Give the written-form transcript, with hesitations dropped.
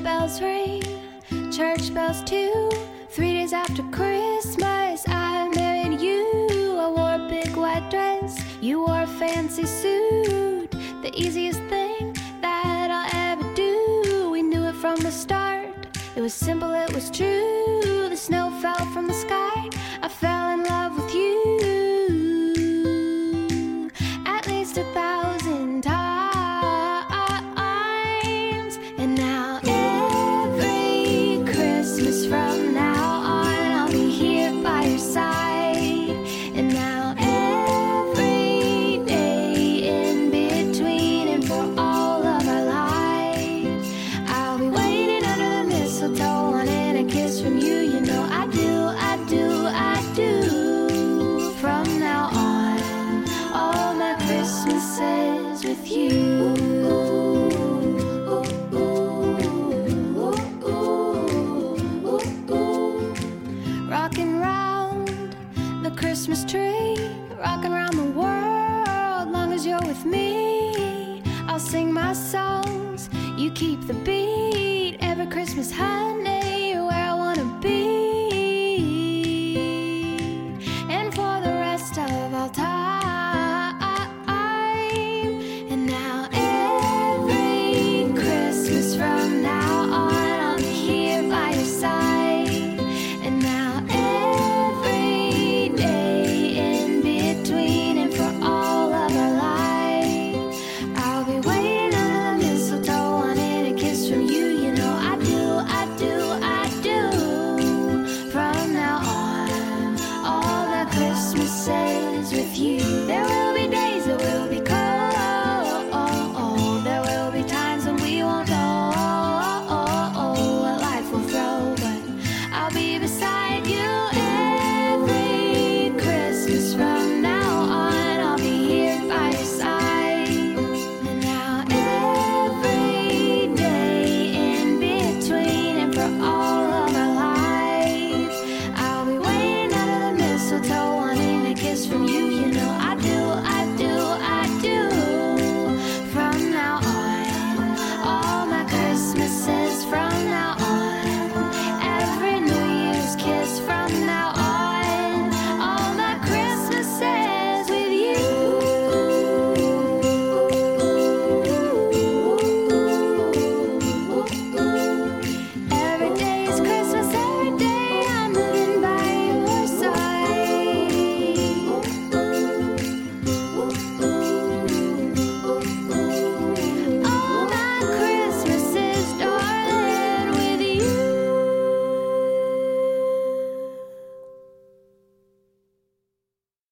bells ring, church bells too. 3 days after Christmas, I married you. I wore a big white dress, you wore a fancy suit. The easiest thing that I'll ever do. We knew it from the start. It was simple, it was true. The snow fell from the sky. I fell in love with you. At least 1,000 times. And now every Christmas from now on, I'll be here by your side. And now every day in between and for all of our lives, I'll be waiting under the mistletoe, wanting a kiss from you. You know I do, I do, I do. From now on, all my Christmases with you. Rocking round the Christmas tree, rocking around the world. Long as you're with me, I'll sing my songs, you keep the beat. Every Christmas, honey,